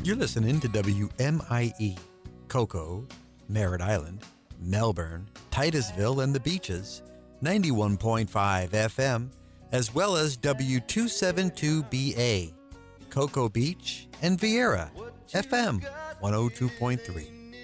You're listening to WMIE, Cocoa, Merritt Island, Melbourne, Titusville, and the Beaches, 91.5 FM, as well as W272BA, Cocoa Beach, and Vieira, FM 102.3.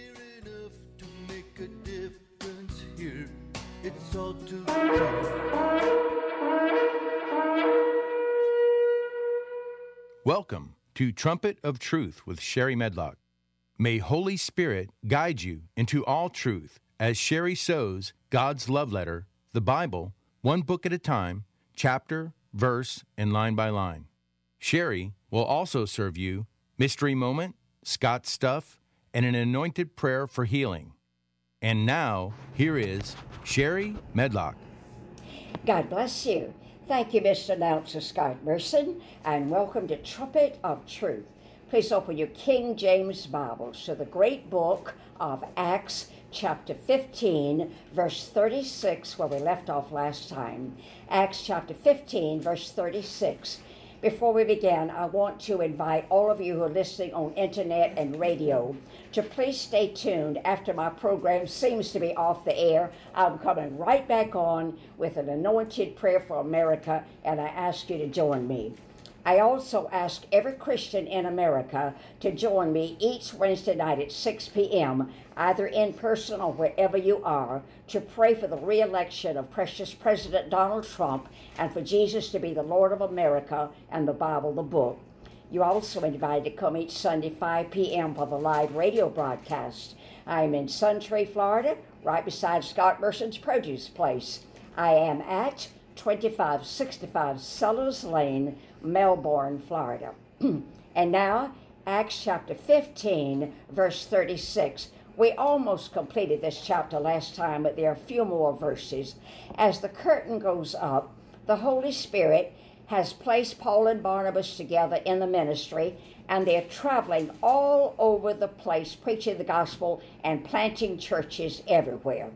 Welcome to Trumpet of Truth with Sherry Medlock. May Holy Spirit guide you into all truth as Sherry sows God's love letter, the Bible, one book at a time, chapter, verse, and line by line. Sherry will also serve you Mystery Moment, Scott Stuff, and an anointed prayer for healing. And now, here is Sherry Medlock. God bless you. Thank you, Mr. Announcer Scott Merson, and welcome to Trumpet of Truth. Please open your King James Bibles to the great book of Acts, chapter 15, verse 36, where we left off last time. Acts chapter 15, verse 36. Before we begin, I want to invite all of you who are listening on internet and radio to please stay tuned. After my program seems to be off the air, I'm coming right back on with an anointed prayer for America, and I ask you to join me. I also ask every Christian in America to join me each Wednesday night at 6 p.m., either in person or wherever you are, to pray for the re-election of precious President Donald Trump and for Jesus to be the Lord of America and the Bible, the book. You're also invited to come each Sunday 5 p.m. for the live radio broadcast. I'm in Suntree, Florida, right beside Scott Merson's produce place. I am at 2565 Sellers Lane, Melbourne, Florida. And now, Acts chapter 15, verse 36. We almost completed this chapter last time, but there are a few more verses. As the curtain goes up, the Holy Spirit has placed Paul and Barnabas together in the ministry, and they're traveling all over the place, preaching the gospel and planting churches everywhere.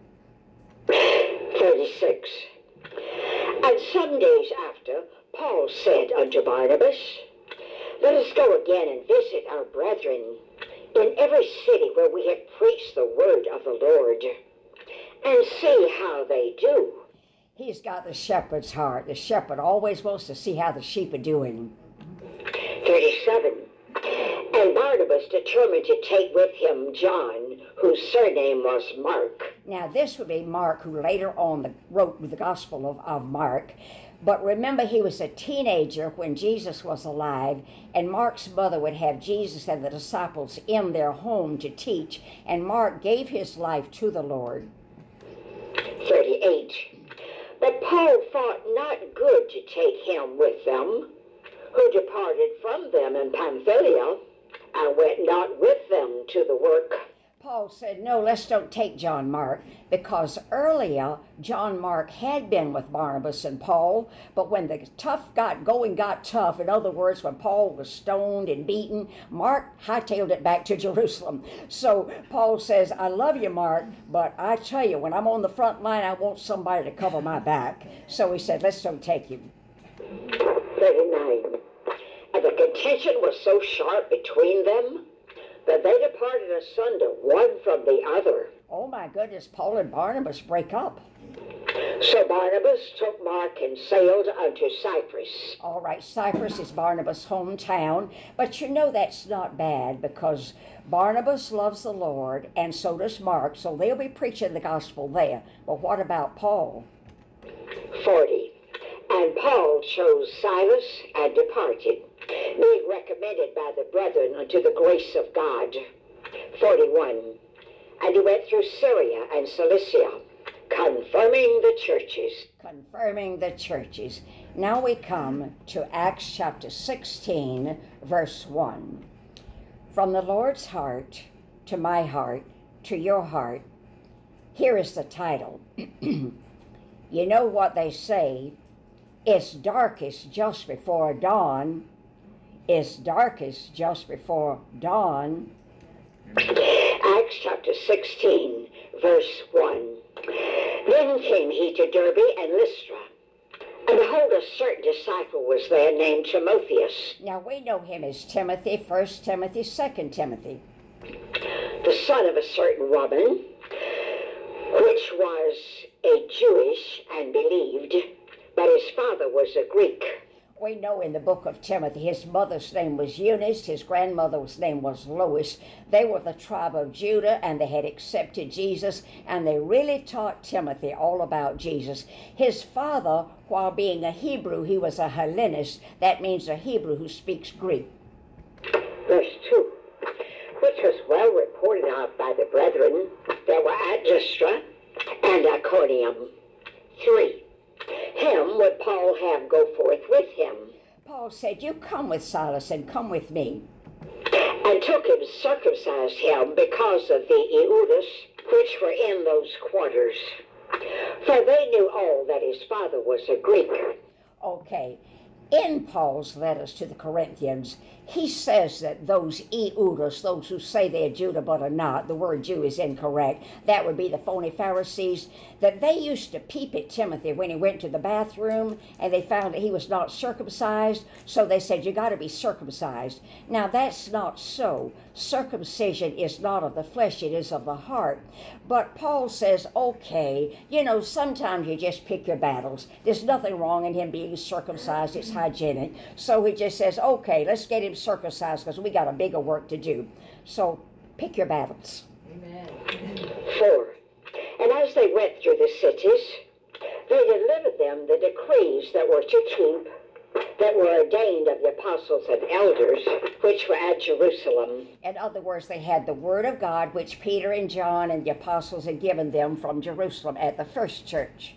36. And some days after, Paul said unto Barnabas, Let us go again and visit our brethren in every city where we have preached the word of the Lord, and see how they do. He's got the shepherd's heart. The shepherd always wants to see how the sheep are doing. 37. And Barnabas determined to take with him John, whose surname was Mark. Now, this would be Mark, who later on wrote the Gospel of Mark. But remember, he was a teenager when Jesus was alive, and Mark's mother would have Jesus and the disciples in their home to teach, and Mark gave his life to the Lord. 38. But Paul thought not good to take him with them, who departed from them in Pamphylia, and went not with them to the work. Paul said, no, let's don't take John Mark, because earlier John Mark had been with Barnabas and Paul, but when the going got tough, in other words, when Paul was stoned and beaten, Mark hightailed it back to Jerusalem. So Paul says, I love you, Mark, but I tell you, when I'm on the front line, I want somebody to cover my back. So he said, let's don't take him. 39. And the contention was so sharp between them that they departed asunder one from the other. Oh my goodness, Paul and Barnabas break up. So Barnabas took Mark and sailed unto Cyprus. All right, Cyprus is Barnabas' hometown, but you know that's not bad, because Barnabas loves the Lord, and so does Mark, so they'll be preaching the gospel there. But what about Paul? 40. And Paul chose Silas and departed, being recommended by the brethren unto the grace of God. 41. And he went through Syria and Cilicia, confirming the churches. Confirming the churches. Now we come to Acts chapter 16, verse 1. From the Lord's heart to my heart to your heart. Here is the title. You know what they say, it's darkest just before dawn. It's darkest just before dawn. Acts chapter 16, verse 1. Then came he to Derbe and Lystra, And behold, a certain disciple was there named Timotheus, Now we know him as Timothy, 1 Timothy, 2 Timothy. the son of a certain woman, which was a Jewish and believed, but his father was a Greek. We know in the book of Timothy, his mother's name was Eunice, his grandmother's name was Lois. They were the tribe of Judah, and they had accepted Jesus, and they really taught Timothy all about Jesus. His father, while being a Hebrew, he was a Hellenist. That means a Hebrew who speaks Greek. Verse 2, which was well reported of by the brethren that were at Lystra and Iconium. 3, him would Paul have go forth with him, Paul said, "You come with Silas and come with me." and took him, circumcised him because of the Euodias which were in those quarters. For they knew all that his father was a Greek. Okay. In Paul's letters to the Corinthians, he says that those Euodias, those who say they're Judah but are not, the word Jew is incorrect, that would be the phony Pharisees, that they used to peep at Timothy when he went to the bathroom and they found that he was not circumcised, so they said, "You got to be circumcised." Now that's not so. Circumcision is not of the flesh, it is of the heart. But Paul says, okay, sometimes you just pick your battles. There's nothing wrong in him being circumcised, it's hygienic. So he just says, okay, let's get him circumcised because we got a bigger work to do. So pick your battles. Amen. 4, and as they went through the cities, they delivered them the decrees that were to keep, that were ordained of the apostles and elders, which were at Jerusalem. In other words, they had the word of God, which Peter and John and the apostles had given them from Jerusalem at the first church.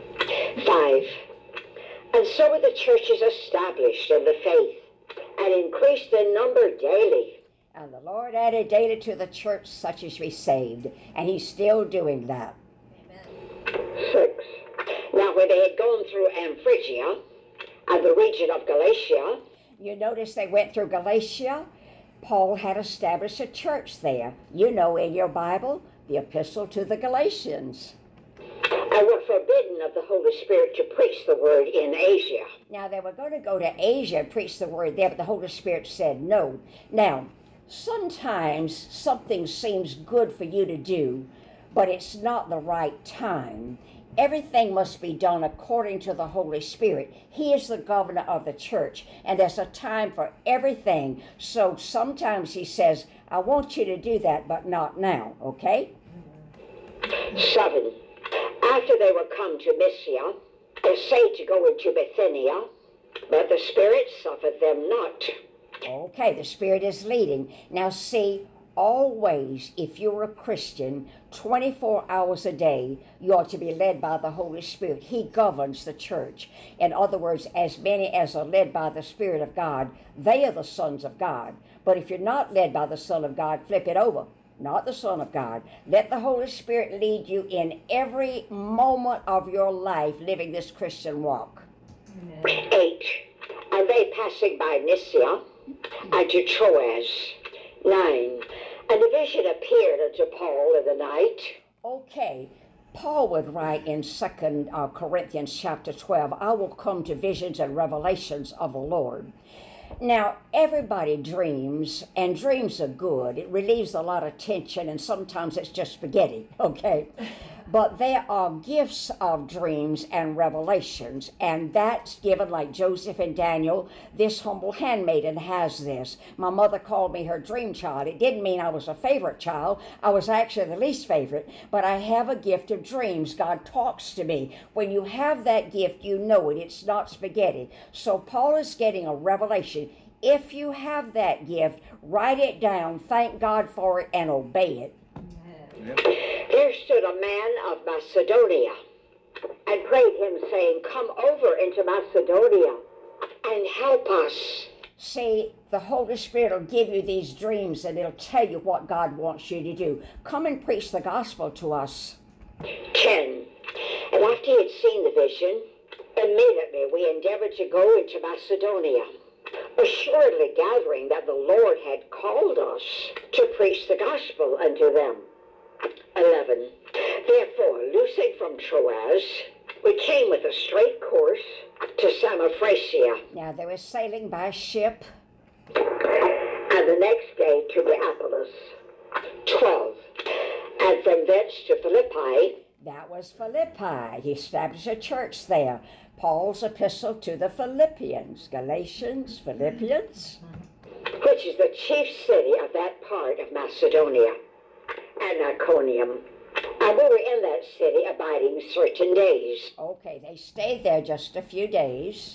5, and so were the churches established in the faith, and increased in number daily. And the Lord added daily to the church such as be saved. And he's still doing that. 6, now when they had gone through Amphrygia, and the region of Galatia, You notice they went through Galatia. Paul had established a church there. You know in your Bible, the epistle to the Galatians. and were forbidden of the Holy Spirit to preach the word in Asia. Now, they were going to go to Asia and preach the word there, but the Holy Spirit said no. Now, sometimes something seems good for you to do, but it's not the right time. Everything must be done according to the Holy Spirit. He is the governor of the church, and there's a time for everything. So sometimes he says, I want you to do that, but not now, okay? 7, after they were come to Mysia, they essayed to go into Bithynia, but the Spirit suffered them not. Okay, the Spirit is leading. Now see, always, if you're a Christian, 24 hours a day, you are to be led by the Holy Spirit. He governs the church. In other words, as many as are led by the Spirit of God, they are the sons of God. But if you're not led by the Son of God, flip it over. Not the Son of God. Let the Holy Spirit lead you in every moment of your life living this Christian walk. 8, and they passing by Mysia and to Troas. 9, and a vision appeared unto Paul in the night. Okay, Paul would write in 2 Corinthians chapter 12, I will come to visions and revelations of the Lord. Now, everybody dreams, and dreams are good. It relieves a lot of tension, and sometimes it's just spaghetti, okay? But there are gifts of dreams and revelations, and that's given like Joseph and Daniel. This humble handmaiden has this. My mother called me her dream child. It didn't mean I was a favorite child. I was actually the least favorite, but I have a gift of dreams. God talks to me. When you have that gift, you know it. It's not spaghetti. So Paul is getting a revelation. If you have that gift, write it down, thank God for it, and obey it. There stood a man of Macedonia, and prayed him, saying, Come over into Macedonia, and help us. See, the Holy Spirit will give you these dreams, and it'll tell you what God wants you to do. Come and preach the gospel to us. 10, and after he had seen the vision, immediately we endeavored to go into Macedonia, assuredly gathering that the Lord had called us to preach the gospel unto them. 11, therefore, loosing from Troas, We came with a straight course to Samothracia, Now they were sailing by ship. and the next day to Neapolis. 12. And from thence to Philippi. That was Philippi. He established a church there. Paul's epistle to the Philippians. Galatians, Philippians. Which is the chief city of that part of Macedonia, and Iconium. And we were in that city abiding certain days. Okay, they stayed there just a few days.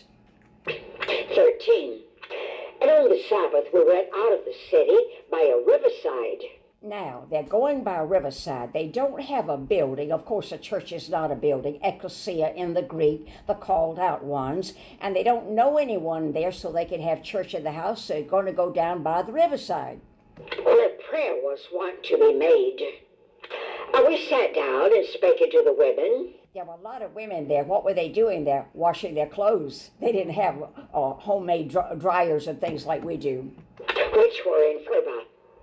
13. And on the Sabbath we went out of the city by a riverside. Now, they're going by a riverside. They don't have a building. Of course, a church is not a building. Ecclesia in the Greek, the called out ones. And they don't know anyone there, so they can have church in the house. So they're going to go down by the riverside. Where prayer was wont to be made. And we sat down and spake unto the women. There were a lot of women there. What were they doing there? Washing their clothes. They didn't have homemade dryers and things like we do. Which were in Philippi.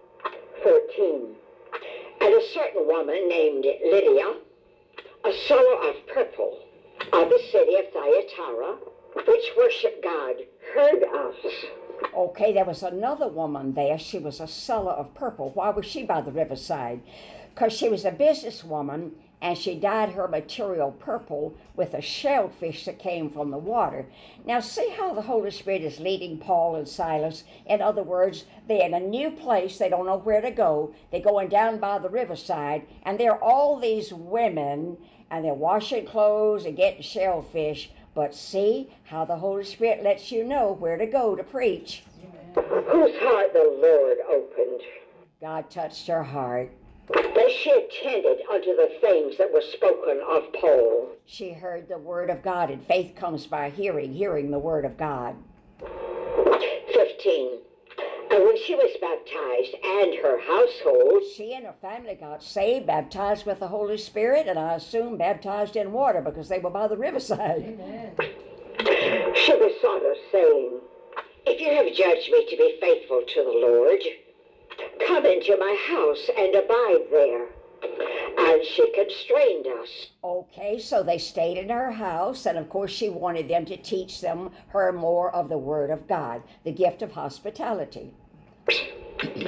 14. And a certain woman named Lydia, a seller of purple, of the city of Thyatira, which worshiped God, heard us. Okay, there was another woman there. She was a seller of purple. Why was she by the riverside? Because she was a businesswoman, and she dyed her material purple with a shellfish that came from the water. Now, see how the Holy Spirit is leading Paul and Silas? In other words, they're in a new place. They don't know where to go. They're going down by the riverside, and there are all these women, and they're washing clothes and getting shellfish. But see how the Holy Spirit lets you know where to go to preach. Whose heart the Lord opened. God touched her heart. That she attended unto the things that were spoken of Paul. She heard the word of God, and faith comes by hearing the word of God. 15. And when she was baptized and her household, She and her family got saved, baptized with the Holy Spirit, and I assume baptized in water because they were by the riverside. Amen. she besought us, saying, If you have judged me to be faithful to the Lord, come into my house and abide there. And she constrained us. Okay, so they stayed in her house, and of course she wanted them to teach her more of the Word of God, the gift of hospitality. 16.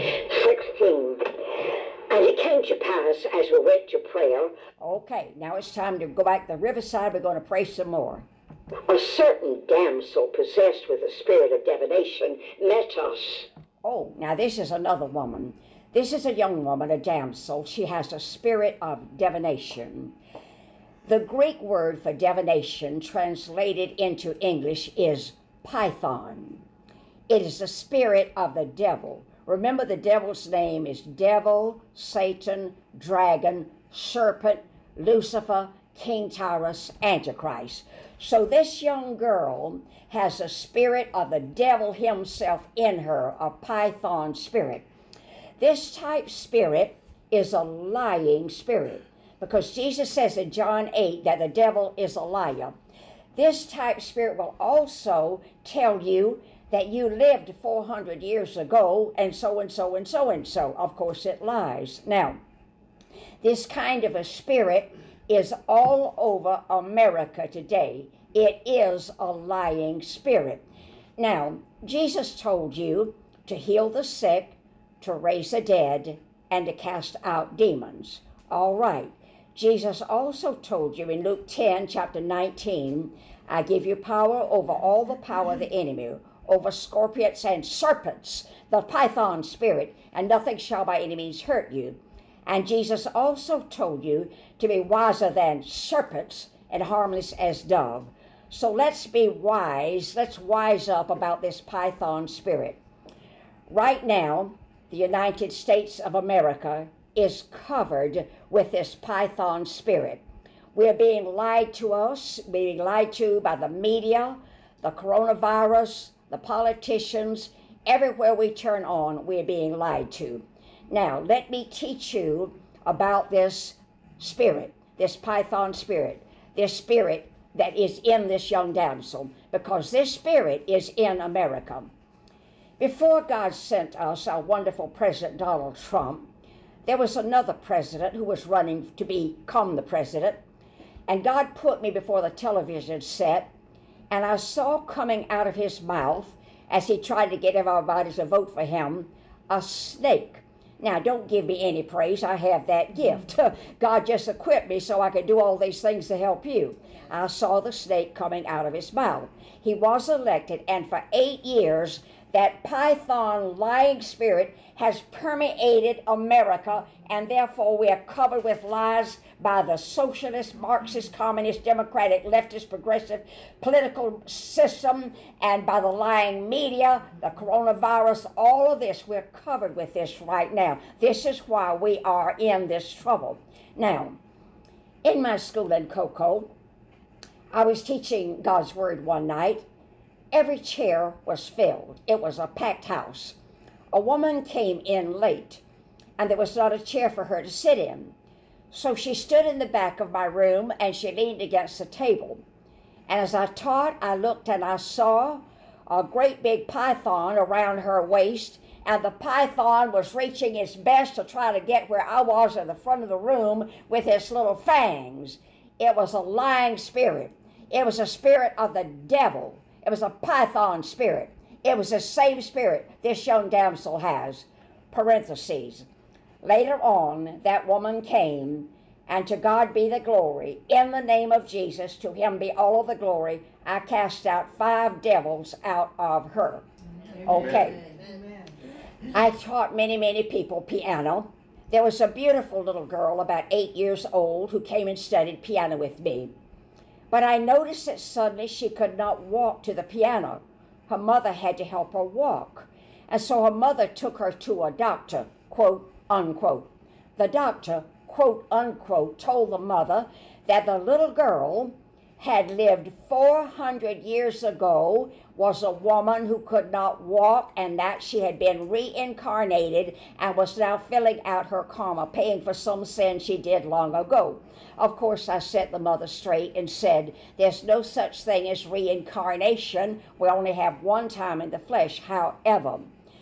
And it came to pass as we went to prayer, Okay, now it's time to go back to the riverside. We're going to pray some more. a certain damsel possessed with a spirit of divination met us. Oh, now this is another woman. This is a young woman, a damsel. She has a spirit of divination. The Greek word for divination translated into English is python. It is the spirit of the devil. Remember, the devil's name is devil, Satan, dragon, serpent, Lucifer, King Tyrus, Antichrist. So this young girl has a spirit of the devil himself in her, a python spirit. This type spirit is a lying spirit, because Jesus says in John 8 that the devil is a liar. This type spirit will also tell you that you lived 400 years ago, and so and so and so and so. Of course, it lies. Now, this kind of a spirit is all over America today. It is a lying spirit. Now, Jesus told you to heal the sick, to raise the dead, and to cast out demons. All right. Jesus also told you in Luke 10, chapter 19, I give you power over all the power of the enemy, over scorpions and serpents, the python spirit, and nothing shall by any means hurt you. And Jesus also told you to be wiser than serpents and harmless as dove. So let's be wise. Let's wise up about this python spirit. Right now, the United States of America is covered with this python spirit. We're being lied to by the media, the coronavirus, the politicians. Everywhere we turn on, we're being lied to. Now, let me teach you about this spirit, this python spirit, this spirit that is in this young damsel, because this spirit is in America. Before God sent us our wonderful President Donald Trump, there was another president who was running to become the president, And God put me before the television set, and I saw coming out of his mouth, as he tried to get everybody to vote for him, a snake. Now, don't give me any praise. I have that gift. God just equipped me so I could do all these things to help you. I saw the snake coming out of his mouth. He was elected, and for 8 years, that python lying spirit has permeated America, and therefore we are covered with lies by the socialist, Marxist, communist, democratic, leftist, progressive political system, and by the lying media, the coronavirus, all of this. We're covered with this right now. This is why we are in this trouble. Now, in my school in Cocoa, I was teaching God's Word one night. Every chair was filled. It was a packed house. A woman came in late, and there was not a chair for her to sit in. So she stood in the back of my room, and she leaned against the table. And as I taught, I looked and I saw a great big python around her waist, and the python was reaching its best to try to get where I was in the front of the room with its little fangs. It was a lying spirit. It was a spirit of the devil. It was a python spirit. It was the same spirit this young damsel has. Parentheses. Later on, that woman came, and to God be the glory. In the name of Jesus, to him be all of the glory. I cast out 5 devils out of her. Okay. I taught many, many people piano. There was a beautiful little girl, about 8 years old, who came and studied piano with me. But I noticed that suddenly she could not walk to the piano. Her mother had to help her walk. And so her mother took her to a doctor, quote, unquote. The doctor, quote, unquote, told the mother that the little girl had lived 400 years ago, was a woman who could not walk, and that she had been reincarnated and was now filling out her karma, paying for some sin she did long ago. Of course, I set the mother straight and said, there's no such thing as reincarnation. We only have one time in the flesh. However,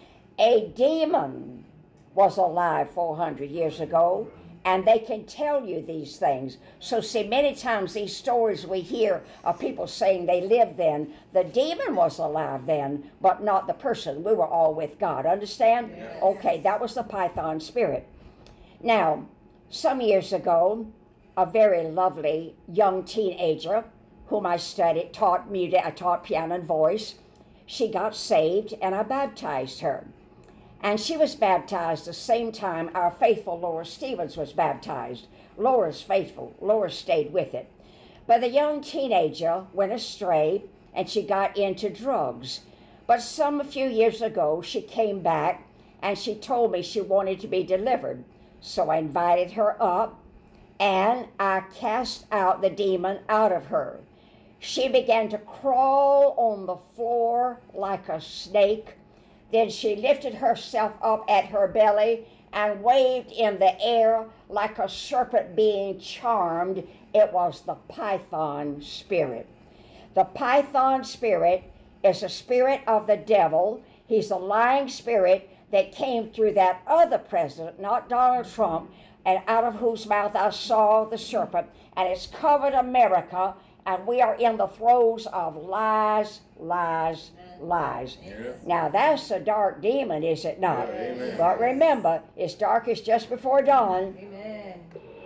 a demon was alive 400 years ago, and they can tell you these things. So see, many times these stories we hear of people saying they lived then, the demon was alive then, but not the person. We were all with God. Understand? Yes. Okay, that was the python spirit. Now, some years ago, a very lovely young teenager whom I taught music, I taught piano and voice. She got saved, and I baptized her. And she was baptized the same time our faithful Laura Stevens was baptized. Laura's faithful. Laura stayed with it. But the young teenager went astray, and she got into drugs. But a few years ago, she came back, and she told me she wanted to be delivered. So I invited her up, and I cast out the demon out of her. She began to crawl on the floor like a snake. Then she lifted herself up at her belly and waved in the air like a serpent being charmed. It was the python spirit. The python spirit is a spirit of the devil. He's a lying spirit that came through that other president, not Donald Trump, and out of whose mouth I saw the serpent, and it's covered America, and we are in the throes of lies, lies, lies. Yes. Now that's a dark demon, is it not? Amen. But remember, it's darkest just before dawn. Amen.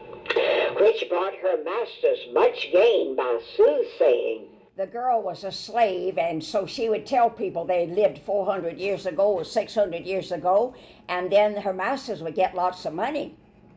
Which brought her masters much gain by soothsaying. The girl was a slave, and so she would tell people they lived 400 years ago or 600 years ago, and then her masters would get lots of money.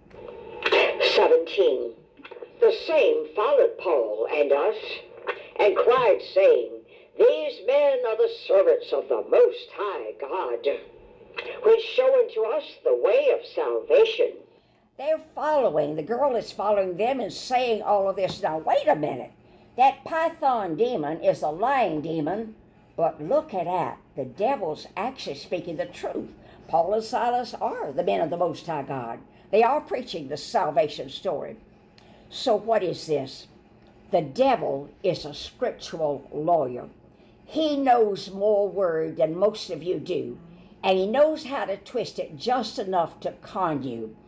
17. The same followed Paul and us, and cried, saying, These men are the servants of the Most High God, which show unto us the way of salvation. They're following, the girl is following them and saying all of this. Now, wait a minute. That python demon is a lying demon, but look at that. The devil's actually speaking the truth. Paul and Silas are the men of the Most High God. They are preaching the salvation story. So what is this? The devil is a scriptural lawyer. He knows more word than most of you do, and he knows how to twist it just enough to con you.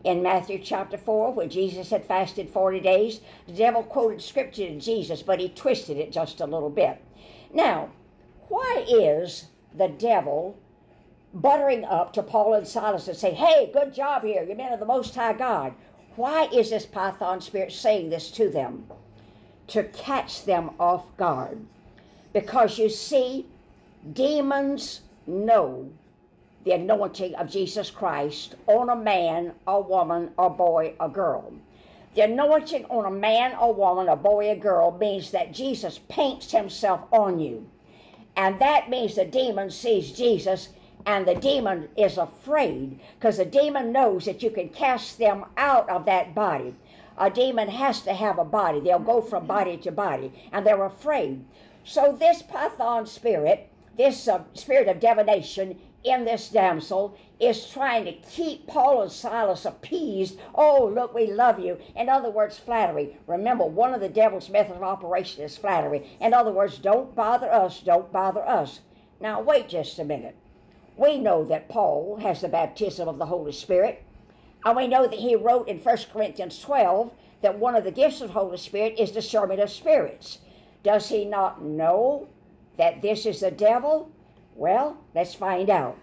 In Matthew chapter 4, when Jesus had fasted 40 days, the devil quoted scripture to Jesus, but he twisted it just a little bit. Now, why is the devil buttering up to Paul and Silas and say, hey, good job here, you men of the Most High God? Why is this Python spirit saying this to them? To catch them off guard. Because you see, demons know the anointing of Jesus Christ on a man, a woman, a boy, a girl. The anointing on a man, a woman, a boy, a girl means that Jesus paints himself on you. And that means the demon sees Jesus, and the demon is afraid, because the demon knows that you can cast them out of that body. A demon has to have a body. They'll go from body to body, and they're afraid. So this Python spirit, this spirit of divination in this damsel, is trying to keep Paul and Silas appeased. Oh, look, we love you. In other words, flattery. Remember, one of the devil's methods of operation is flattery. In other words, don't bother us, don't bother us. Now, wait just a minute. We know that Paul has the baptism of the Holy Spirit, and we know that he wrote in 1 Corinthians 12 that one of the gifts of the Holy Spirit is discernment of spirits. Does he not know that this is the devil? Well, let's find out.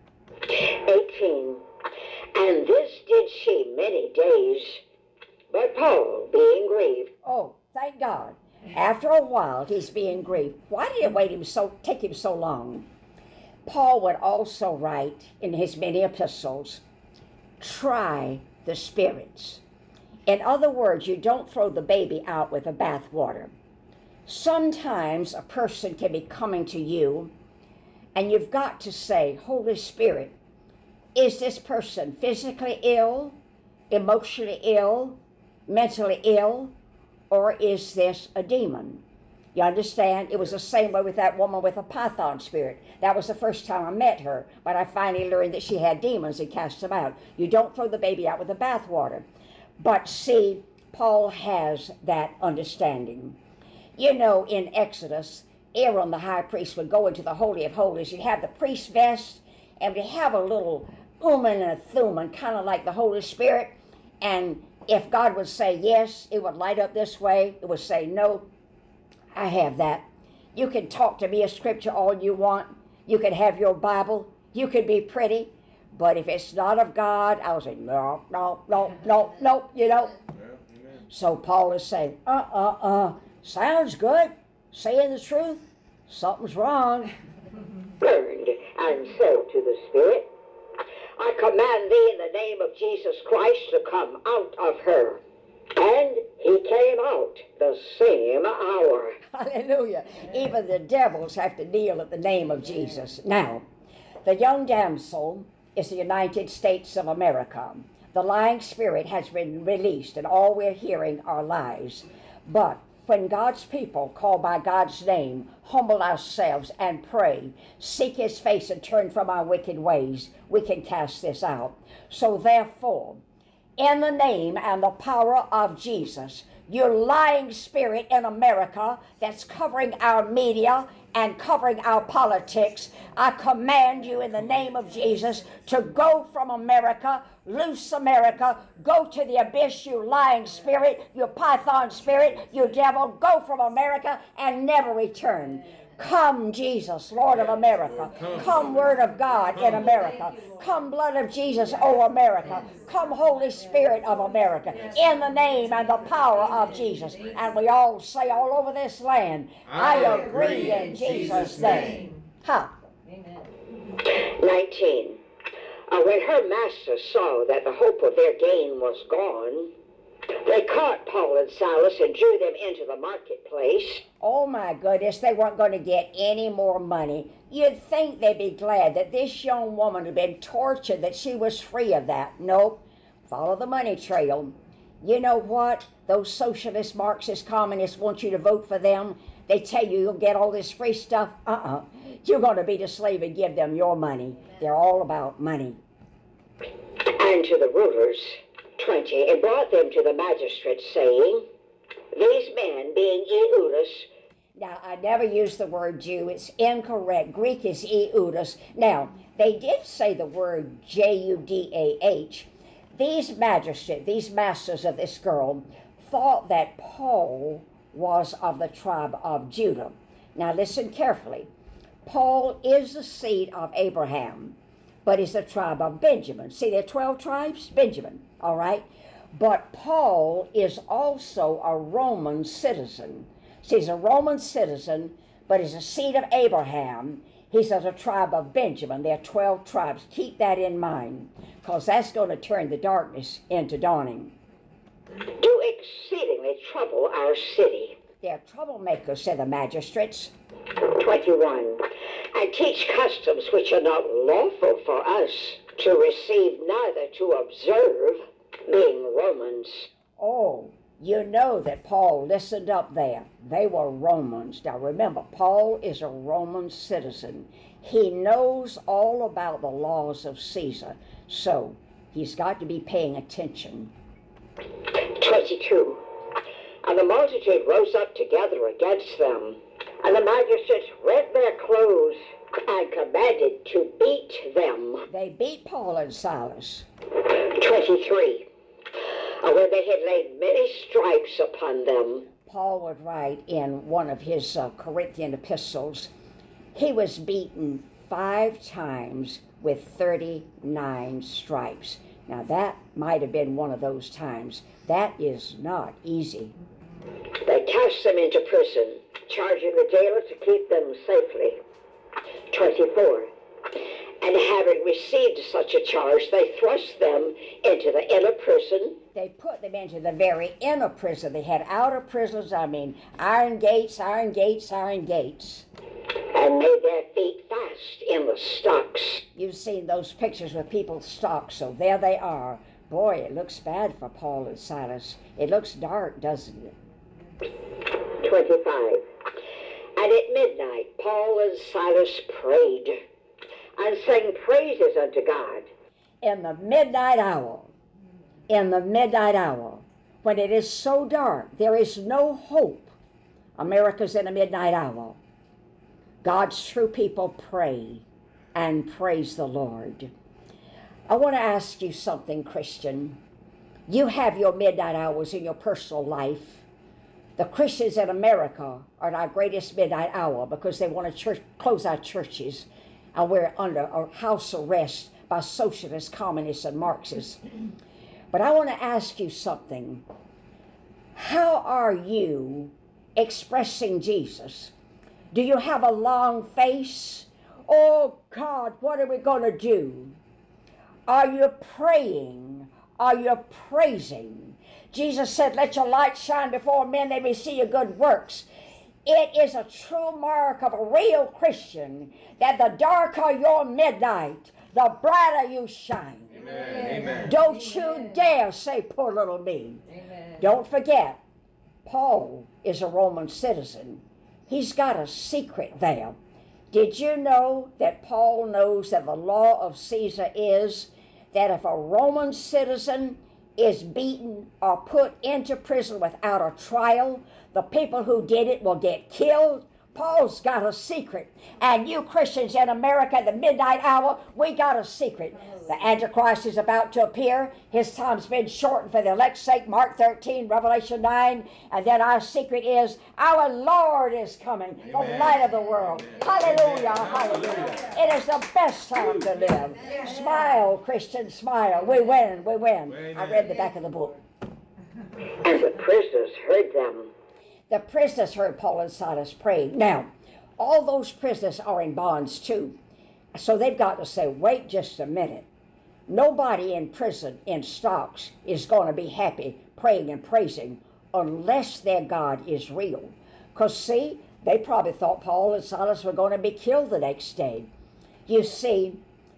18. And this did she many days, but Paul being grieved. Oh, thank God. After a while, he's being grieved. Why did it take him so long? Paul would also write in his many epistles, try the spirits. In other words, you don't throw the baby out with the bathwater. Sometimes a person can be coming to you, and you've got to say, Holy Spirit, is this person physically ill, emotionally ill, mentally ill, or is this a demon? You understand? It was the same way with that woman with a Python spirit. That was the first time I met her, but I finally learned that she had demons and cast them out. You don't throw the baby out with the bathwater. But see, Paul has that understanding. You know, in Exodus, Aaron, the high priest, would go into the Holy of Holies. You'd have the priest's vest, and we'd have a little Urim and a Thummim, kind of like the Holy Spirit. And if God would say yes, it would light up this way. It would say no. I have that. You can talk to me a scripture all you want. You can have your Bible. You can be pretty. But if it's not of God, I'll say, no, you know. So Paul is saying, sounds good. Saying the truth. Something's wrong. Burned, and said to the Spirit, I command thee in the name of Jesus Christ to come out of her. And he came out the same hour. Hallelujah. Even the devils have to kneel at the name of Jesus. Now, the young damsel is the United States of America. The lying spirit has been released, and all we're hearing are lies. But when God's people call by God's name, humble ourselves and pray, seek his face and turn from our wicked ways, we can cast this out. So therefore, in the name and the power of Jesus, you lying spirit in America that's covering our media and covering our politics, I command you in the name of Jesus to go from America, loose America, go to the abyss, you lying spirit, you Python spirit, you devil, go from America and never return. Come, Jesus, Lord of America. Come, Word of God in America. Come, blood of Jesus, O America. Come, Holy Spirit of America. In the name and the power of Jesus. And we all say all over this land, I agree in Jesus' name. Ha. Amen. 19. When her masters saw that the hope of their gain was gone, they caught Paul and Silas and drew them into the marketplace. Oh my goodness, they weren't going to get any more money. You'd think they'd be glad that this young woman had been tortured, that she was free of that. Nope. Follow the money trail. You know what? Those socialist, Marxist, communists want you to vote for them. They tell you you'll get all this free stuff. You're going to be the slave and give them your money. They're all about money. And to the rulers, 20, and brought them to the magistrates, saying, these men being Eudas. Now, I never use the word Jew. It's incorrect. Greek is Eudas. Now, they did say the word Judah. These magistrates, these masters of this girl, thought that Paul was of the tribe of Judah. Now listen carefully. Paul is the seed of Abraham, but is the tribe of Benjamin. See, there are 12 tribes? Benjamin, all right? But Paul is also a Roman citizen. See, he's a Roman citizen, but he's a seed of Abraham. He's of the tribe of Benjamin. There are 12 tribes. Keep that in mind, because that's going to turn the darkness into dawning. Do exceedingly trouble our city. They're troublemakers, said the magistrates. 21. And teach customs which are not lawful for us to receive, neither to observe, being Romans. Oh, you know that Paul listened up there. They were Romans. Now remember, Paul is a Roman citizen. He knows all about the laws of Caesar, so he's got to be paying attention. 22. And the multitude rose up together against them, and the magistrates rent their clothes and commanded to beat them. They beat Paul and Silas. 23. And when they had laid many stripes upon them, Paul would write in one of his Corinthian epistles, he was beaten 5 times with 39 stripes. Now that might have been one of those times. That is not easy. they cast them into prison, charging the jailer to keep them safely. 24. And having received such a charge, they thrust them into the inner prison. They put them into the very inner prison. They had outer prisons, iron gates, iron gates, iron gates. And made their feet fast in the stocks. You've seen those pictures with people's stocks, so there they are. Boy, it looks bad for Paul and Silas. It looks dark, doesn't it? 25. And at midnight, Paul and Silas prayed and sang praises unto God. In the midnight hour, when it is so dark, there is no hope. America's in a midnight hour. God's true people pray and praise the Lord. I want to ask you something, Christian. You have your midnight hours in your personal life. The Christians in America are at our greatest midnight hour because they want to close our churches, and we're under a house arrest by socialists, communists, and Marxists. But I want to ask you something. How are you expressing Jesus? Do you have a long face? Oh God, what are we going to do? Are you praying? Are you praising? Jesus said, let your light shine before men, they may see your good works. It is a true mark of a real Christian that the darker your midnight, the brighter you shine. Amen. Amen. Don't you dare say, poor little me. Amen. Don't forget, Paul is a Roman citizen. He's got a secret there. Did you know that Paul knows that the law of Caesar is that if a Roman citizen is beaten or put into prison without a trial, the people who did it will get killed? Paul's got a secret. And you Christians in America at the midnight hour, we got a secret. The Antichrist is about to appear. His time's been shortened for the elect's sake, Mark 13, Revelation 9. And then our secret is our Lord is coming, the light of the world. Hallelujah, hallelujah. It is the best time to live. Smile, Christian, smile. We win, we win. I read the back of the book. And the prisoners heard them. The prisoners heard Paul and Silas praying. Now, all those prisoners are in bonds too. So they've got to say, wait just a minute. Nobody in prison, in stocks, is going to be happy praying and praising unless their God is real. Because, see, they probably thought Paul and Silas were going to be killed the next day. You see,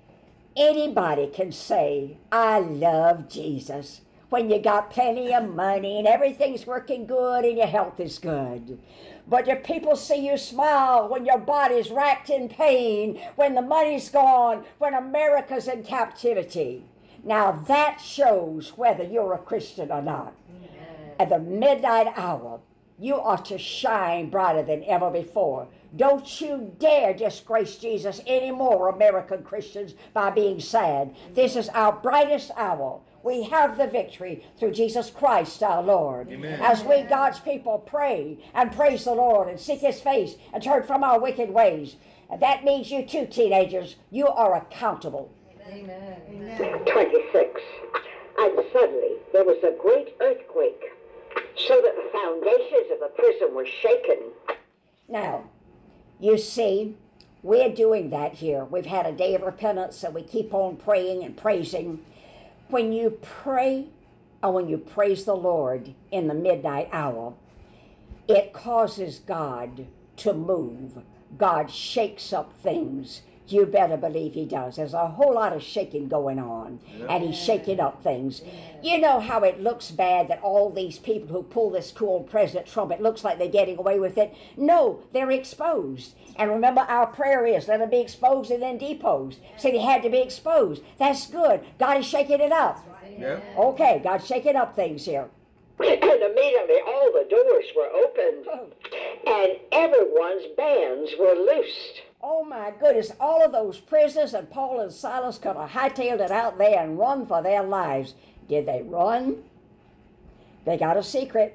anybody can say, I love Jesus, when you got plenty of money and everything's working good and your health is good. But do people see you smile when your body's racked in pain, when the money's gone, when America's in captivity? Now that shows whether you're a Christian or not. Amen. At the midnight hour, you ought to shine brighter than ever before. Don't you dare disgrace Jesus anymore, American Christians, by being sad. This is our brightest hour. We have the victory through Jesus Christ our Lord. Amen. As we, God's people, pray and praise the Lord and seek His face and turn from our wicked ways. And that means you too, teenagers, you are accountable. Amen. 26. And suddenly there was a great earthquake, so that the foundations of the prison were shaken. Now, you see, we're doing that here. We've had a day of repentance, so we keep on praying and praising. When you pray or when you praise the Lord in the midnight hour, it causes God to move. God shakes up things. You better believe He does. There's a whole lot of shaking going on, and He's shaking up things. You know how it looks bad that all these people who pull this coup on President Trump, it looks like they're getting away with it. No, they're exposed. And remember, our prayer is, let them be exposed and then deposed. So they had to be exposed. That's good. God is shaking it up. Yeah. Okay, God's shaking up things here. And immediately all the doors were opened, and everyone's bands were loosed. Oh my goodness, all of those prisoners and Paul and Silas could have hightailed it out there and run for their lives. Did they run? They got a secret.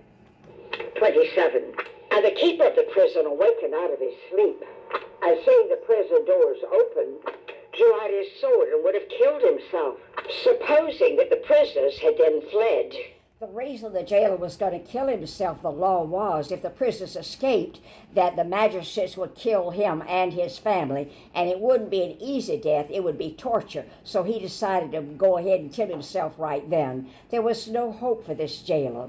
27. And the keeper of the prison awakened out of his sleep, and seeing the prison doors open, drew out his sword and would have killed himself, supposing that the prisoners had then fled. The reason the jailer was going to kill himself, the law was, if the prisoners escaped, that the magistrates would kill him and his family, and it wouldn't be an easy death, it would be torture. So he decided to go ahead and kill himself right then. There was no hope for this jailer.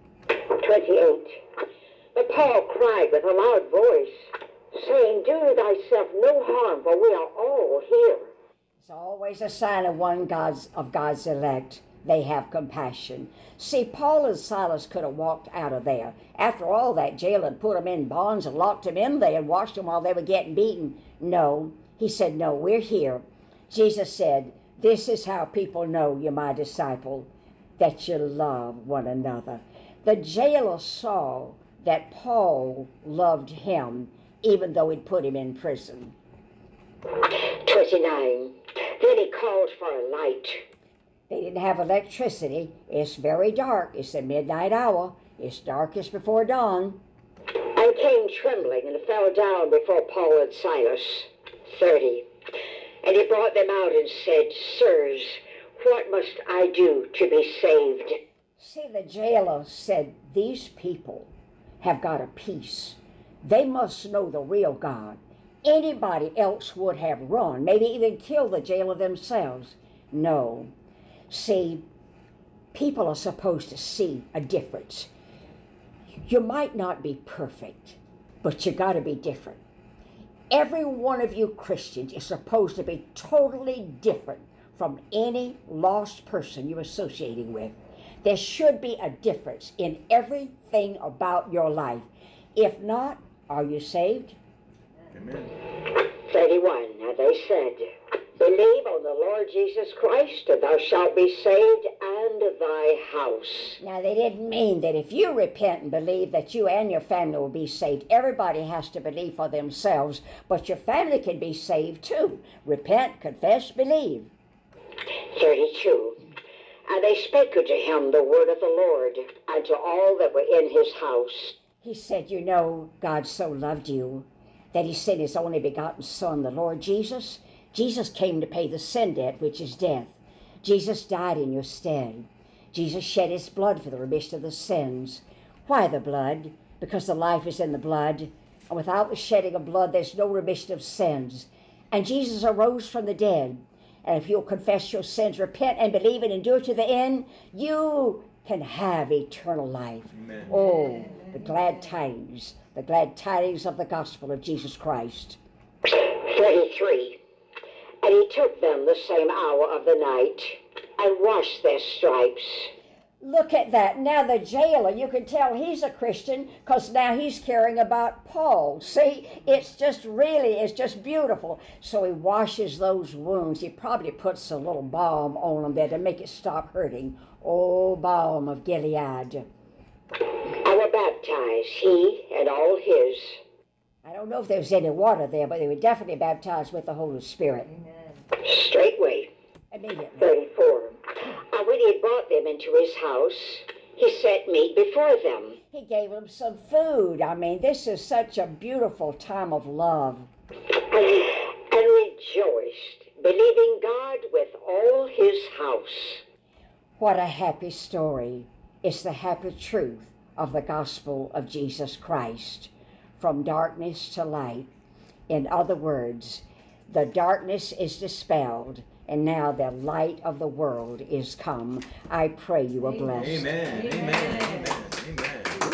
28. But Paul cried with a loud voice, saying, Do thyself no harm, for we are all here. It's always a sign of God's elect. They have compassion. See, Paul and Silas could have walked out of there. After all, that jailer had put them in bonds and locked them in there and watched them while they were getting beaten. No, he said, no, we're here. Jesus said, this is how people know you're my disciple, that you love one another. The jailer saw that Paul loved him, even though he'd put him in prison. 29. Then he called for a light. They didn't have electricity. It's very dark. It's the midnight hour. It's darkest before dawn. And came trembling and fell down before Paul and Silas. 30. And he brought them out and said, Sirs, what must I do to be saved? See, the jailer said, these people have got a peace. They must know the real God. Anybody else would have run, maybe even killed the jailer themselves. No. See, people are supposed to see a difference. You might not be perfect, but you got to be different. Every one of you Christians is supposed to be totally different from any lost person you're associating with. There should be a difference in everything about your life. If not, are you saved? Amen. 31. And they said, Believe on the Lord Jesus Christ, and thou shalt be saved, and thy house. Now, they didn't mean that if you repent and believe that you and your family will be saved. Everybody has to believe for themselves, but your family can be saved too. Repent, confess, believe. 32. And they spake unto him the word of the Lord, and to all that were in his house. He said, you know, God so loved you that he sent his only begotten Son, the Lord Jesus. Jesus came to pay the sin debt, which is death. Jesus died in your stead. Jesus shed his blood for the remission of the sins. Why the blood? Because the life is in the blood. And without the shedding of blood, there's no remission of sins. And Jesus arose from the dead. And if you'll confess your sins, repent and believe and endure to the end, you can have eternal life. Amen. Oh, the glad tidings of the gospel of Jesus Christ. 33. And he took them the same hour of the night, and washed their stripes. Look at that. Now the jailer, you can tell he's a Christian because now he's caring about Paul. See, it's just beautiful. So he washes those wounds. He probably puts a little balm on them there to make it stop hurting. Oh, balm of Gilead. And were baptized, he and all his. I don't know if there was any water there, but they were definitely baptized with the Holy Spirit. Amen. Straightway. Immediately. 34. And when he had brought them into his house, he set meat before them. He gave them some food. I mean, this is such a beautiful time of love. And rejoiced, believing God with all his house. What a happy story. It's the happy truth of the gospel of Jesus Christ, from darkness to light. In other words, the darkness is dispelled, and now the light of the world is come. I pray you are blessed. Amen. Amen. Amen. Amen.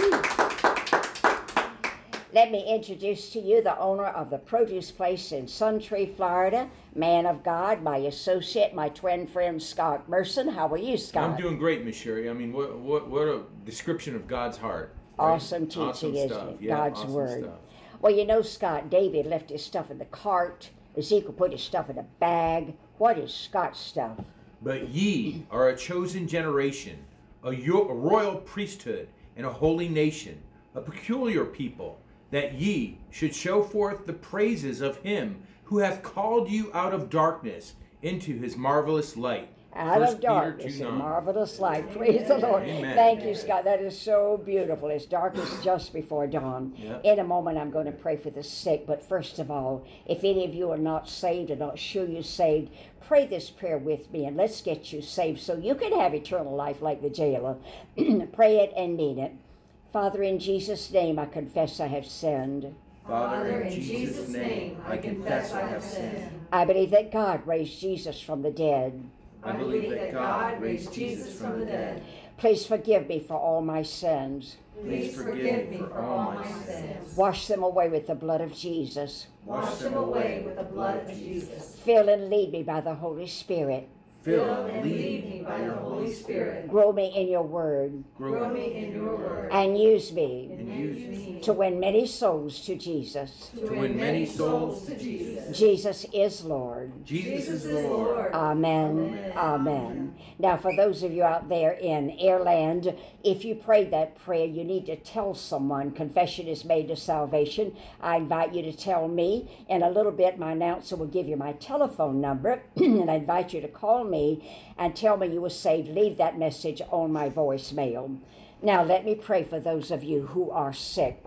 Let me introduce to you the owner of the produce place in Suntree, Florida, man of God, my associate, my twin friend, Scott Merson. How are you, Scott? I'm doing great, Miss Sherry. I mean, what a description of God's heart. Right? Awesome teaching, awesome isn't stuff. it? Yeah, God's awesome word. Stuff. Well, you know, Scott, David left his stuff in the cart. Ezekiel put his stuff in a bag. What is Scott's stuff? But ye are a chosen generation, a royal priesthood, and a holy nation, a peculiar people, that ye should show forth the praises of him who hath called you out of darkness into his marvelous light. Out 1 of darkness Peter 2:9. and marvelous light. Praise the Lord. Amen. Thank you, Scott. That is so beautiful. It's darkest just before dawn. Yep. In a moment, I'm going to pray for the sick. But first of all, if any of you are not saved or not sure you're saved, pray this prayer with me and let's get you saved so you can have eternal life like the jailer. Pray it and mean it. Father, in Jesus' name, I confess I have sinned. Father, in Jesus' name, I confess I have sinned. I believe that God raised Jesus from the dead. I believe that God raised Jesus from the dead. Please forgive me for all my sins. Please forgive me for all my sins. Wash them away with the blood of Jesus. Wash them away with the blood of Jesus. Fill and lead me by the Holy Spirit. Fill and lead me by your Holy Spirit. Grow me in your word. Grow me in your word. And use me And use me to win many souls to Jesus. to win many souls to Jesus. Jesus is Lord. Jesus is Lord. Amen. Amen. Now, for those of you out there in Ireland, if you prayed that prayer, you need to tell someone. Confession is made to salvation. I invite you to tell me. In a little bit, my announcer will give you my telephone number, and I invite you to call me and tell me you were saved. Leave that message on my voicemail. Now, let me pray for those of you who are sick.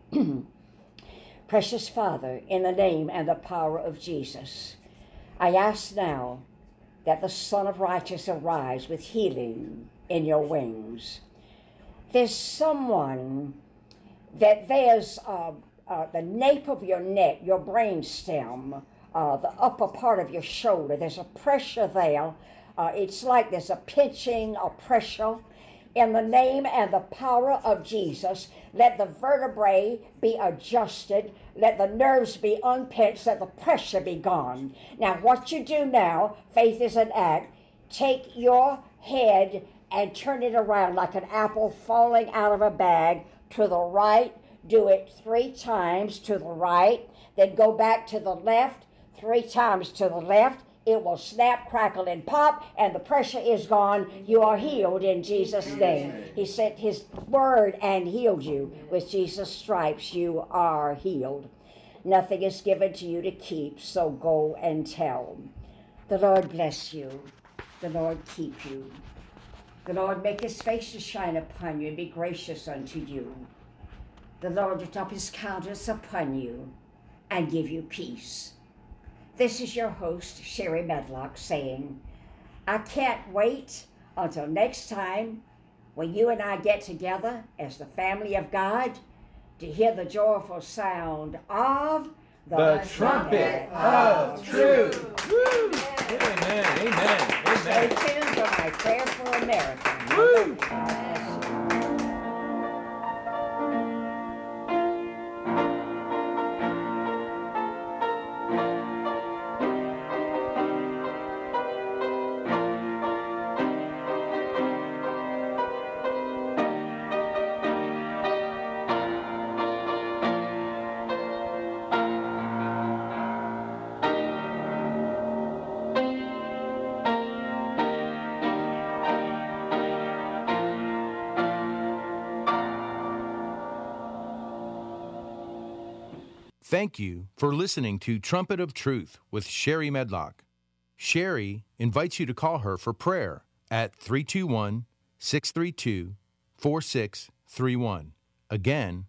Precious Father, in the name and the power of Jesus, I ask now that the Son of Righteousness arise with healing in your wings. There's someone that there's the nape of your neck, your brain stem, the upper part of your shoulder, there's a pressure there. It's like there's a pinching, a pressure. In the name and the power of Jesus, let the vertebrae be adjusted, let the nerves be unpinched, let the pressure be gone. Now, what you do now, faith is an act. Take your head and turn it around like an apple falling out of a bag to the right. Do it 3 times to the right, then go back to the left 3 times to the left. It will snap, crackle, and pop, and the pressure is gone. You are healed in Jesus' name. He sent his word and healed you. With Jesus' stripes, you are healed. Nothing is given to you to keep, so go and tell. The Lord bless you. The Lord keep you. The Lord make his face to shine upon you and be gracious unto you. The Lord lift up his countenance upon you and give you peace. This is your host, Sherry Medlock, saying, I can't wait until next time when you and I get together as the family of God to hear the joyful sound of The trumpet of truth. Woo! Amen. Amen. Stay Amen. tuned for my prayer for America. Woo! God bless you. Thank you for listening to Trumpet of Truth with Sherry Medlock. Sherry invites you to call her for prayer at 321-632-4631. Again,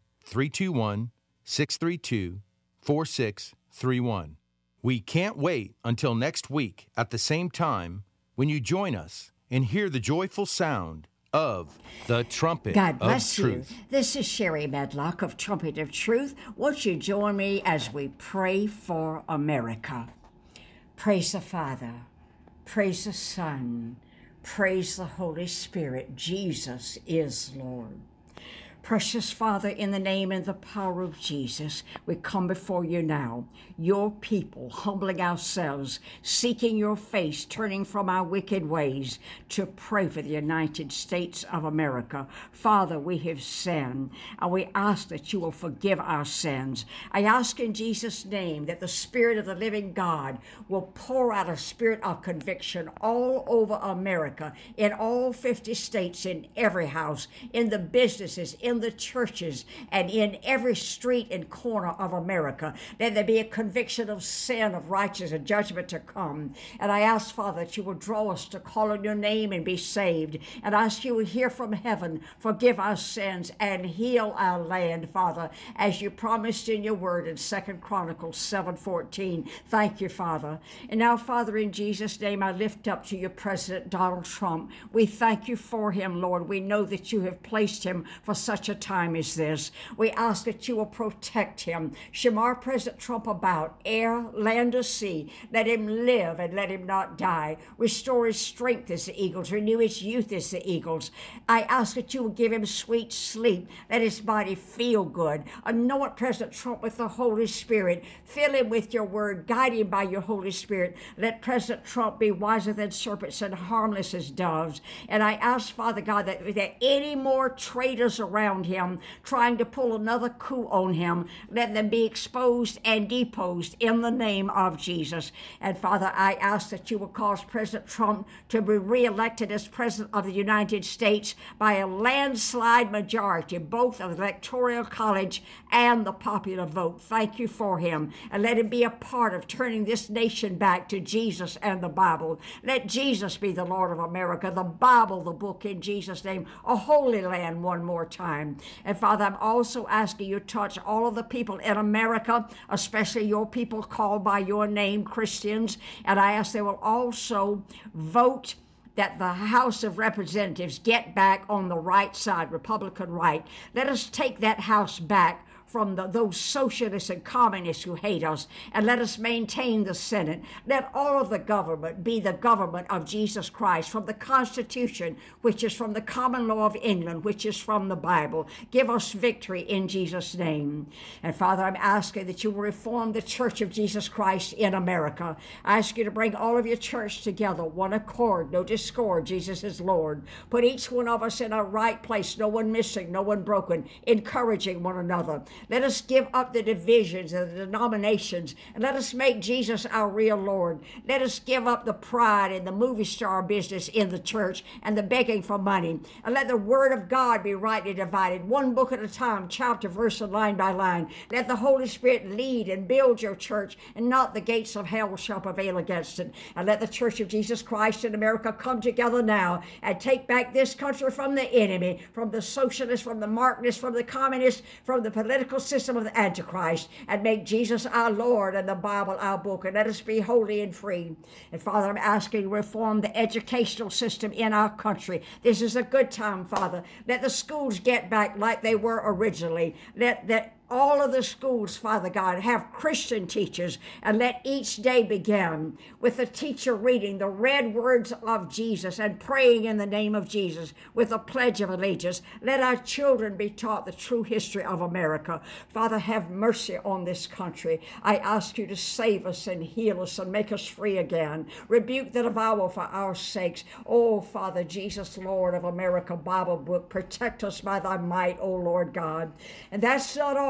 321-632-4631. We can't wait until next week at the same time when you join us and hear the joyful sound of the Trumpet God bless of you. Truth. This is Sherry Medlock of Trumpet of Truth. Won't you join me as we pray for America? Praise the Father, praise the Son, praise the Holy Spirit. Jesus is Lord. Precious Father, in the name and the power of Jesus, we come before you now, your people, humbling ourselves, seeking your face, turning from our wicked ways to pray for the United States of America. Father, we have sinned, and we ask that you will forgive our sins. I ask in Jesus' name that the Spirit of the living God will pour out a spirit of conviction all over America, in all 50 states, in every house, in the businesses, in the churches, and in every street and corner of America. Let there be a conviction of sin, of righteousness, and judgment to come. And I ask, Father, that you will draw us to call on your name and be saved. And I ask you will hear from heaven, forgive our sins, and heal our land, Father, as you promised in your word in 2 Chronicles 7:14. Thank you, Father. And now, Father, in Jesus' name, I lift up to you President Donald Trump. We thank you for him, Lord. We know that you have placed him for such a time as this. We ask that you will protect him. Shamar President Trump about air, land, or sea. Let him live and let him not die. Restore his strength as the eagles. Renew his youth as the eagles. I ask that you will give him sweet sleep. Let his body feel good. Anoint President Trump with the Holy Spirit. Fill him with your word. Guide him by your Holy Spirit. Let President Trump be wiser than serpents and harmless as doves. And I ask, Father God, that any more traitors around him trying to pull another coup on him, let them be exposed and deposed in the name of Jesus. And Father, I ask that you will cause President Trump to be reelected as President of the United States by a landslide majority, both of the Electoral College and the popular vote. Thank you for him. And let him be a part of turning this nation back to Jesus and the Bible. Let Jesus be the Lord of America, the Bible, the book, in Jesus' name, a holy land one more time. And Father, I'm also asking you to touch all of the people in America, especially your people called by your name, Christians. And I ask they will also vote that the House of Representatives get back on the right side, Republican right. Let us take that House back from those socialists and communists who hate us, and let us maintain the Senate. Let all of the government be the government of Jesus Christ, from the Constitution, which is from the common law of England, which is from the Bible. Give us victory in Jesus' name. And Father, I'm asking that you will reform the Church of Jesus Christ in America. I ask you to bring all of your church together, one accord, no discord. Jesus is Lord. Put each one of us in our right place, no one missing, no one broken, encouraging one another. Let us give up the divisions and the denominations, and let us make Jesus our real Lord. Let us give up the pride and the movie star business in the church and the begging for money. And let the word of God be rightly divided, one book at a time, chapter, verse, and line by line. Let the Holy Spirit lead and build your church, and not the gates of hell shall prevail against it. And let the Church of Jesus Christ in America come together now and take back this country from the enemy, from the socialists, from the Marxists, from the communists, from the political system of the Antichrist, and make Jesus our Lord and the Bible our book, and let us be holy and free. And Father, I'm asking you to reform the educational system in our country. This is a good time, Father. Let the schools get back like they were originally. Let all of the schools, Father God, have Christian teachers, and let each day begin with the teacher reading the red words of Jesus and praying in the name of Jesus with a pledge of allegiance. Let our children be taught the true history of America. Father, have mercy on this country. I ask you to save us and heal us and make us free again. Rebuke the devourer for our sakes. Oh, Father, Jesus, Lord of America, Bible book, protect us by thy might, oh Lord God. And that's not all.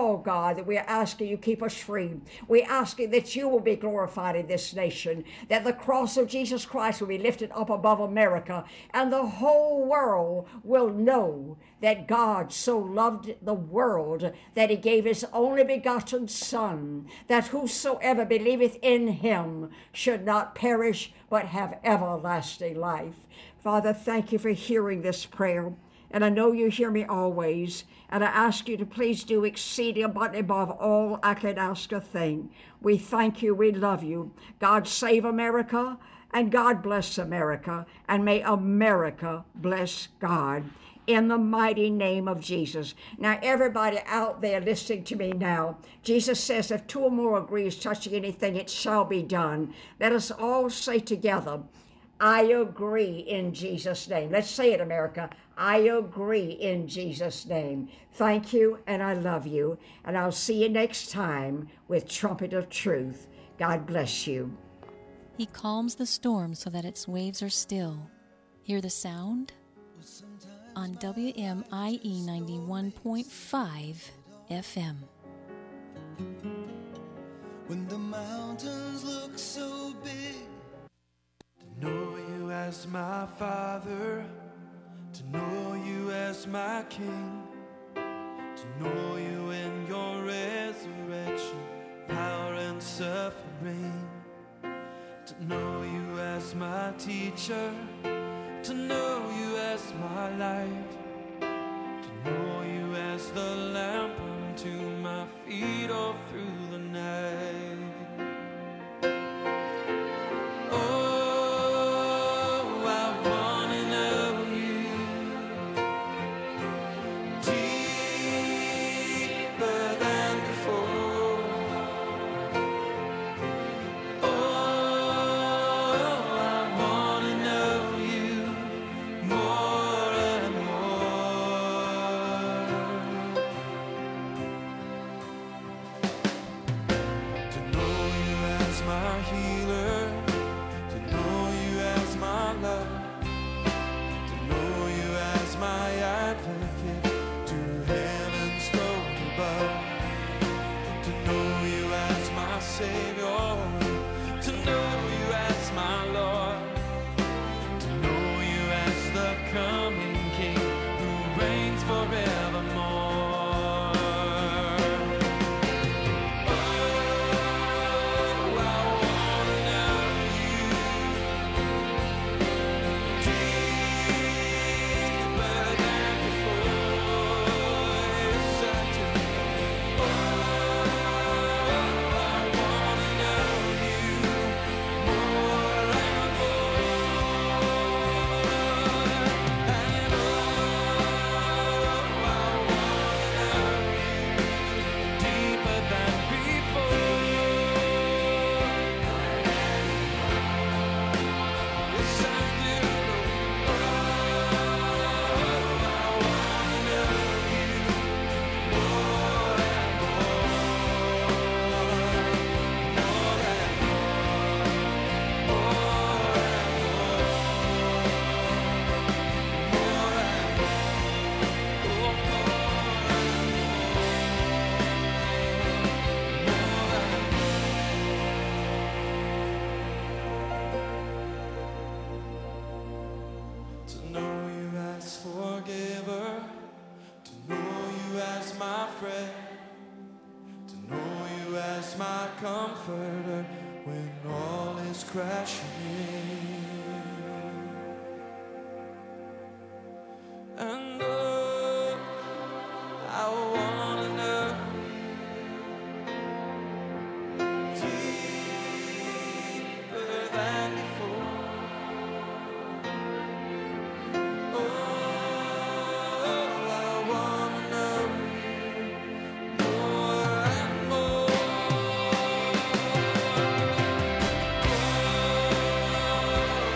Oh, God, that we are asking you keep us free. We asking that you will be glorified in this nation, that the cross of Jesus Christ will be lifted up above America, and the whole world will know that God so loved the world that he gave his only begotten Son, that whosoever believeth in him should not perish but have everlasting life. Father, thank you for hearing this prayer. And I know you hear me always. And I ask you to please do exceeding abundantly above all I can ask or think. We thank you. We love you. God save America, and God bless America, and may America bless God. In the mighty name of Jesus. Now, everybody out there listening to me now, Jesus says, if two or more agrees touching anything, it shall be done. Let us all say together, I agree in Jesus' name. Let's say it, America. I agree in Jesus' name. Thank you, and I love you. And I'll see you next time with Trumpet of Truth. God bless you. He calms the storm so that its waves are still. Hear the sound? On WMIE 91.5 FM. When the mountains look so big, to know you as my Father, to know you as my King, to know you in your resurrection, power and suffering, to know you as my teacher, to know you as my light, to know you as the lamp unto my feet all through the night. Oh, I wanna know you deeper than before. Oh, I wanna know you more and more. To know you as my healer, to know you as my love, to know you as my advocate, to heaven's throne above, to know you as my Savior, to know you as my Lord, to know you as the coming King who reigns forevermore. Oh, I wanna know you deeper than before. Yes, I do. Oh, I wanna know you more and more. And oh, I wanna know you deeper than before. Yes, I do. Oh, I wanna know you more and to know you as forgiver, to know you as my friend, to know you as my comforter when all is crashing in. And oh, I wanna know deeper than before. Oh, I wanna know more and more. Oh,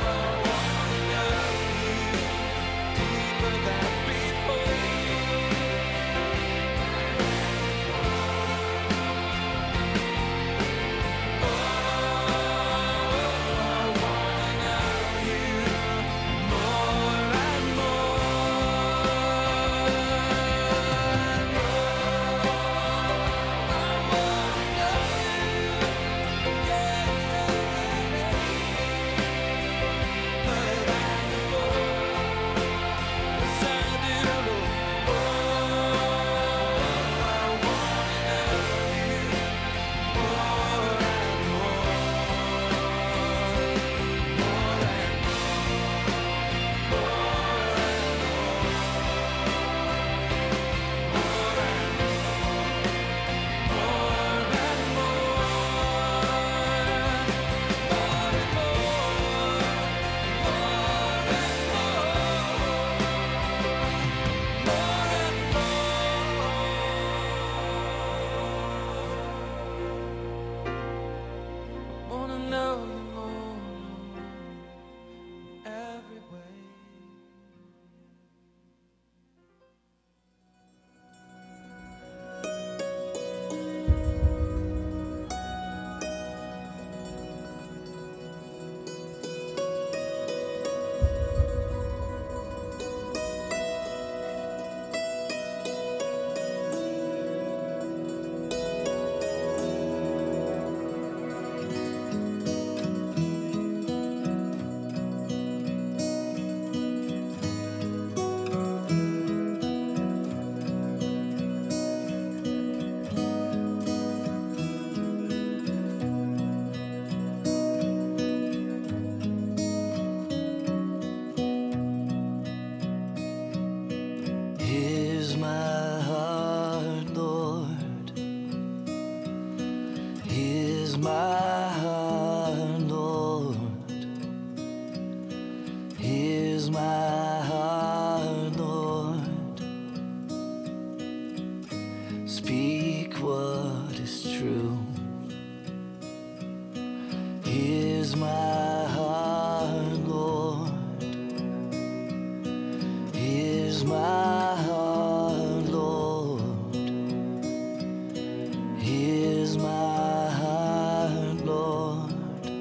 my heart, Lord. Speak what is true. Here's my heart, Lord. Here's my heart, Lord. Here's my heart, Lord.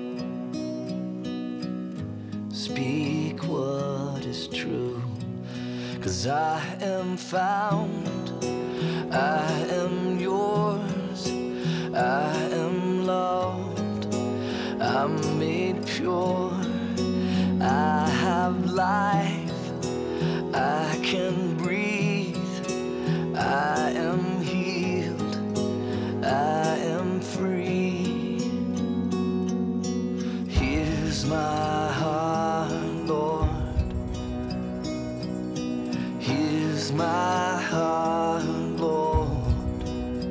Speak what is true. 'Cause I am found, I am yours, I am loved, I'm made pure, I have life, I can breathe, I am healed, I am free. Here's my heart, Lord. Here's my heart, Lord.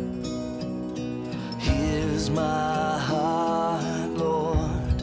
Here's my heart, Lord.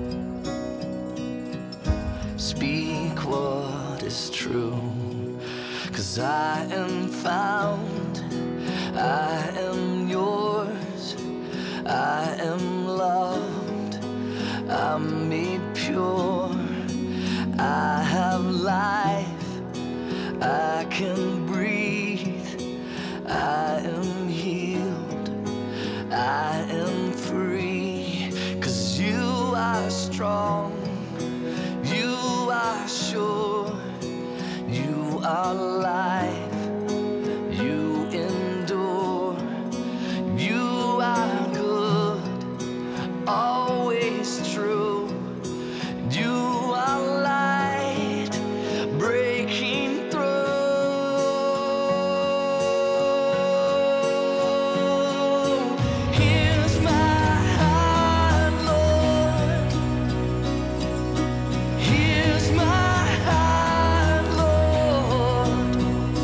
Speak what is true. 'Cause I am found, I am yours, I am loved, I'm made pure, I have life, I can breathe, I am healed, I am free. 'Cause you are strong, you are sure, you are life, you endure, you are good, always true, you are light, breaking through. Here's my heart, Lord. Here's my heart, Lord.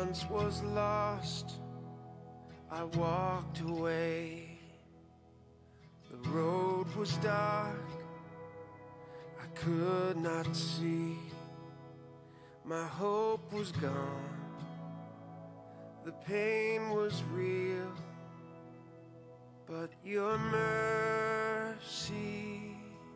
once was lost, I walked away. The road was dark, I could not see. My hope was gone, the pain was real, but your mercy,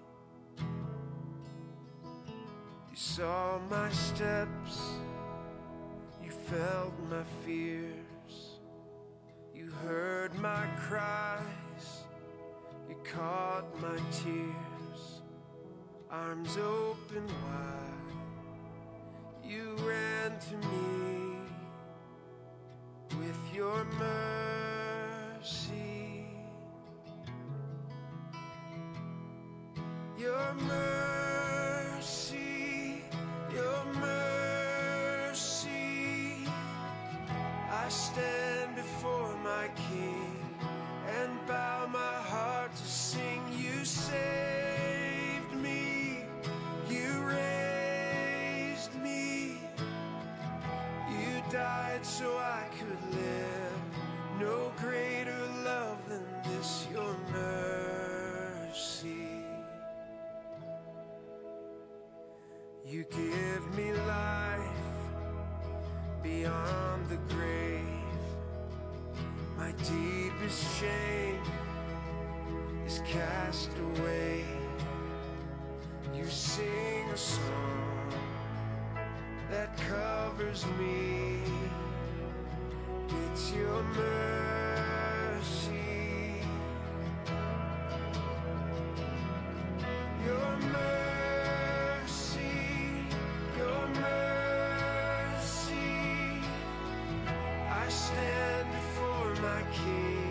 you saw my steps, you felt my fears, you heard my cries, you caught my tears. Arms open wide, you ran to me with your mercy. Your mercy, your mercy. I stand before my King and bow my heart to sing. You saved me, you raised me, you died so I could live. No greater love than this, your mercy. You give me life beyond the grave. My deepest shame is cast away. You sing a song that covers me. It's your mercy, your mercy, your mercy. I stand before my King